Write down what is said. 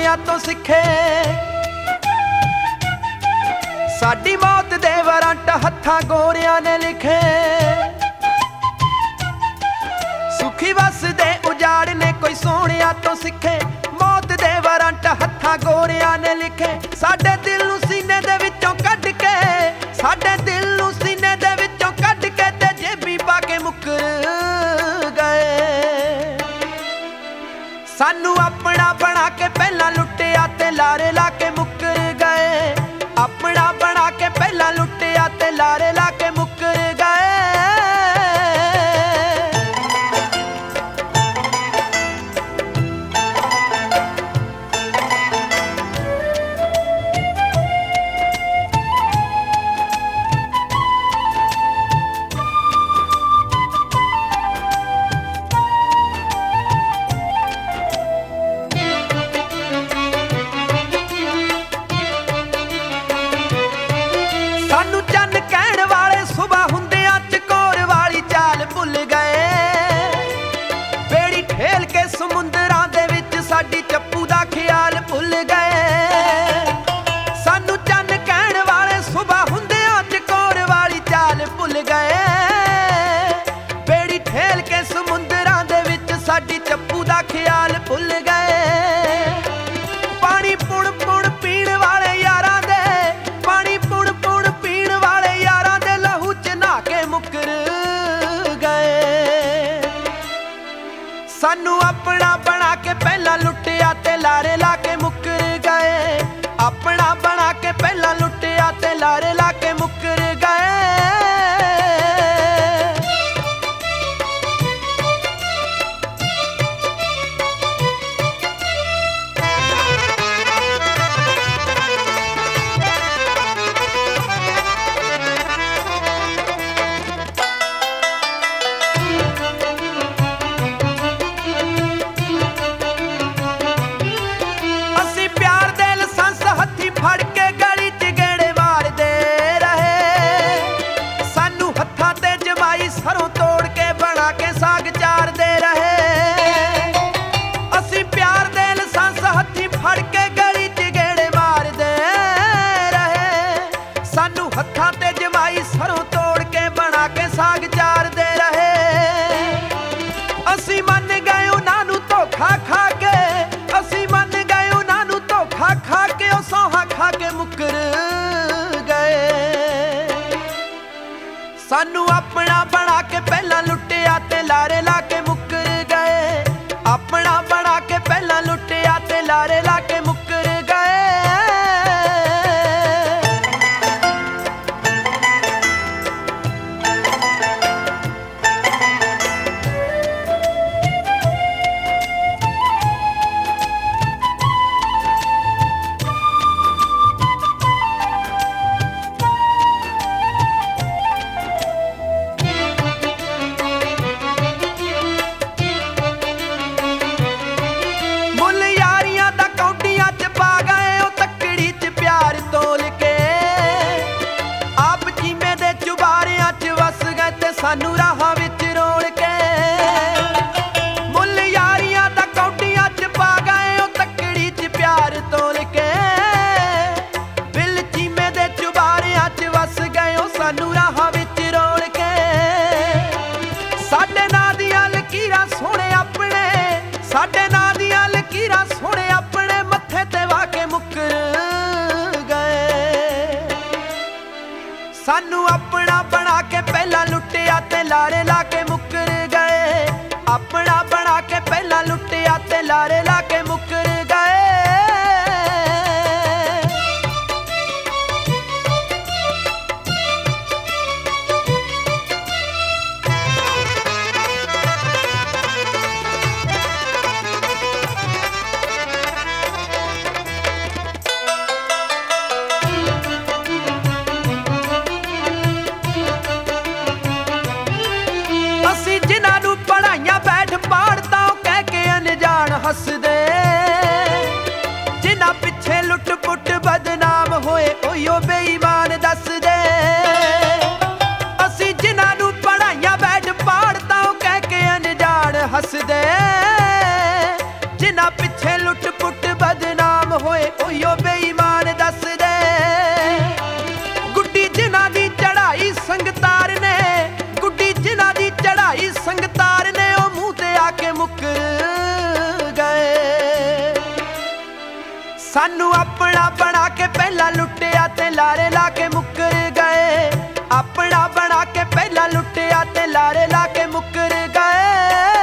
ਸੋਹਣਿਆਂ ਤੋਂ ਸਿੱਖੇ। ਸਾਡੀ ਮੌਤ ਦੇ ਵਾਰੰਟ ਹੱਥਾਂ ਗੋਰਿਆਂ ਨੇ ਲਿਖੇ। ਸੁਖੀ ਵਸਦੇ ਉਜਾੜ ਨੇ ਕੋਈ ਸੋਹਣਿਆਂ ਤੋਂ ਸਿੱਖੇ। ਮੌਤ ਦੇ ਵਾਰੰਟ ਹੱਥਾਂ ਗੋਰਿਆਂ ਨੇ ਲਿਖੇ। ਸਾਡੇ ਦਿਲ ਨੂੰ ਸੀਨੇ ਦੇ ਵਿੱਚੋਂ ਕੱਢ ਕੇ, ਸਾਡੇ ਦਿਲ ਨੂੰ ਸੀਨੇ ਦੇ ਵਿੱਚੋਂ ਕੱਢ ਕੇ ਤੇ ਜੇਬੀ ਪਾ ਕੇ ਮੁੱਕਰ ਗਏ। ਸਾਨੂੰ ਆਪਣਾ ਬਣਾ ਕੇ ਪਹਿਲਾਂ ਲੁੱਟਿਆ ਤੇ ਲਾਰੇ ਲਾ ਕੇ ਮੁੱਕਰ ਗਏ। ਆਪਣਾ ਬਣਾ ਕੇ ਪਹਿਲਾਂ ਲੁੱਟਿਆ ਤੇ ਲਾਰੇ ਲਾ ਕੇ ਮੁੱਕਰ ਗਏ। ਸਾਨੂੰ ਚੰਨ ਕਹਿਣ ਵਾਲੇ ਸੁਬਾ ਹੁੰਦਿਆਂ ਚਕੋਰ ਵਾਲੀ ਚਾਲ ਭੁੱਲ ਗਏ। ਬੇੜੀ ਠੇਲ ਕੇ ਸਮੁੰਦਰਾਂ ਦੇ ਵਿੱਚ ਸਾਡੀ ਚੱਪੂ ਦਾ ਖਿਆਲ ਭੁੱਲ ਗਏ। ਸਾਨੂੰ ਚੰਨ ਕਹਿਣ ਵਾਲੇ ਸੁਬਾ ਹੁੰਦਿਆਂ ਚਕੋਰ ਵਾਲੀ ਚਾਲ ਭੁੱਲ ਗਏ। ਬੇੜੀ ਠੇਲ ਕੇ ਸਮੁੰਦਰਾਂ ਦੇ ਵਿੱਚ ਸਾਡੀ ਚੱਪੂ ਦਾ ਖਿਆਲ ਭੁੱਲ ਗਏ। ਪਾਣੀ ਪੁਣ ਪੁਣ ਪੀਣ ਵਾਲੇ ਯਾਰਾਂ ਦੇ, ਪਾਣੀ ਪੁਣ ਪੁਣ ਪੀਣ ਵਾਲੇ ਯਾਰਾਂ ਦੇ ਲਹੂ ਚ ਨਹਾ ਕੇ ਮੁੱਕਰ ਗਏ। ਸਾਨੂੰ ਆਪਣਾ ਬਣਾ ਕੇ ਪਹਿਲਾਂ ਲੁੱਟਿਆ ਤੇ ਲਾਰੇ ਲਾ ਕੇ ਮੁੱਕਰ ਗਏ। ਆਪਣਾ ਬਣਾ ਕੇ ਪਹਿਲਾਂ ਲੁੱਟਿਆ ਤੇ ਲਾਰੇ ਲਾ ਕੇ ਮੁੱਕਰ ਗਏ। ਅਸੀਂ ਪਿਆਰ ਦੇ ਲਾਇਸੈਂਸ ਹੱਥੀਂ ਫੜ ਕੇ ਗਲੀ ਚ ਗੇੜੇ ਮਾਰਦੇ ਰਹੇ। ਸਾਨੂੰ ਹੱਥਾਂ ਤੇ ਜਮਾਈ ਸਰੋਂ ਤੋੜ ਕੇ ਬਣਾ ਕੇ ਸਾਗ ਚਾਰਦੇ ਰਹੇ। ਅਸੀਂ ਪਿਆਰ ਦੇ ਲਾਇਸੈਂਸ ਹੱਥੀਂ ਫੜ ਕੇ ਗਲੀ ਚ ਗੇੜੇ ਮਾਰਦੇ ਰਹੇ। ਸਾਨੂੰ ਹੱਥਾਂ ਤੇ ਜਮਾਈ ਸਰੋਂ ਤੋੜ ਕੇ ਬਣਾ ਕੇ ਸਾਗ ਚਾਰਦੇ ਰਹੇ। ਅਸੀਂ ਮੰਨ ਗਏ ਉਹਨਾਂ ਨੂੰ ਧੋਖਾ ਖਾ ਕੇ, ਅਸੀਂ ਮੰਨ ਗਏ ਉਹਨਾਂ ਨੂੰ ਧੋਖਾ ਖਾ ਕੇ। ਉਹ ਸੌਹਾਂ ਖਾ ਕੇ ਮੁੱਕਰ ਗਏ। ਸਾਨੂੰ ਆਪਣਾ ਬਣਾ ਕੇ ਪਹਿਲਾਂ ਲੁੱਟਿਆ ਤੇ ਲਾਰੇ ਲਾ ਕੇ ਮੁੱਕਰ ਗਏ। ਆਪਣਾ ਬਣਾ ਕੇ ਪਹਿਲਾਂ ਲੁੱਟਿਆ ਤੇ ਲਾਰੇ ਲਾ ਕੇ ਮੁੱਕਰ ਗਏ। ਮੁੱਲ ਯਾਰੀਆਂ ਦਾ ਕੌਡੀਆਂ ਚ ਪਾ ਗਏ। ਉਹ ਤੱਕੜੀ ਚ ਪਿਆਰ ਤੋਲ ਕੇ ਆਪ ਜੀਵੇਂ ਦੇ ਚੁਬਾਰਿਆਂ ਚ ਵਸ ਗਏ ਤੇ ਸਾਨੂੰ ਰਾਹਾਂ ਵਿੱਚ ਰੋਲ ਕੇ। ਮੁੱਲ ਯਾਰੀਆਂ ਦਾ ਕੌਡੀਆਂ ਚ ਪਾ ਗਏ। ਉਹ ਤੱਕੜੀ ਚ ਪਿਆਰ ਤੋਲ ਕੇ ਬਿੱਲ ਜੀਵੇਂ ਦੇ ਚੁਬਾਰਿਆਂ ਚ ਵਸ ਗਏ। ਉਹ ਸਾਨੂੰ ਰਾਹਾਂ ਵਿੱਚ ਰੋਲ ਕੇ। ਸਾਡੇ ਨਾਂ ਦੀਆਂ ਲਕੀਰਾਂ ਸੋਹਣੇ ਆਪਣੇ, ਸਾਡੇ ਨਾਂ ਦੀਆਂ ਲਕੀਰਾਂ ਸੋਹਣੇ ਆਪਣੇ ਮੱਥੇ ਤੇ ਵਾ ਕੇ ਮੁੱਕਰ ਗਏ। ਸਾਨੂੰ ਆਪਣਾ ਬਣਾ ਕੇ ਪਹਿਲਾਂ ਲੁੱਟਿਆ ਤੇ ਲਾਰੇ ਲਾ ਕੇ ਮੁੱਕਰ ਗਏ। ਆਪਣਾ ਬਣਾ ਕੇ ਪਹਿਲਾਂ ਲੁੱਟਿਆ ਤੇ ਲਾਰੇ ਲਾ ਕੇ ਮੁੱਕਰ ਗਏ। ਅਸੀਂ ਜਿਨ੍ਹਾਂ ਨੂੰ ਪੜ੍ਹਾਈਆਂ ਬੈਠ ਪਾੜ ਤਾਂ ਉਹ ਕਹਿ ਕੇ ਅਣਜਾਣ ਹੱਸਦੇ। ਜਿਨ੍ਹਾਂ ਪਿੱਛੇ ਲੁੱਟ ਪੁੱਟ ਬਦਨਾਮ ਹੋਏ ਉਹੀਓ ਬੇਈਮਾਨ ਦੱਸਦੇ। ਅਸੀਂ ਜਿਨ੍ਹਾਂ ਨੂੰ ਪੜ੍ਹਾਈਆਂ ਬੈਠ ਪਾੜ ਤਾਂ ਉਹ ਕਹਿ ਕੇ ਅਣਜਾਣ ਹੱਸਦੇ। ਜਿਨ੍ਹਾਂ ਪਿੱਛੇ ਲੁੱਟ ਪੁੱਟ ਬਦਨਾਮ ਸਾਨੂੰ ਆਪਣਾ ਬਣਾ ਕੇ ਪਹਿਲਾਂ ਲੁੱਟਿਆ ਤੇ ਲਾਰੇ ਲਾ ਕੇ ਮੁੱਕਰ ਗਏ। ਆਪਣਾ ਬਣਾ ਕੇ ਪਹਿਲਾਂ ਲੁੱਟਿਆ ਤੇ ਲਾਰੇ ਲਾ ਕੇ ਮੁੱਕਰ ਗਏ।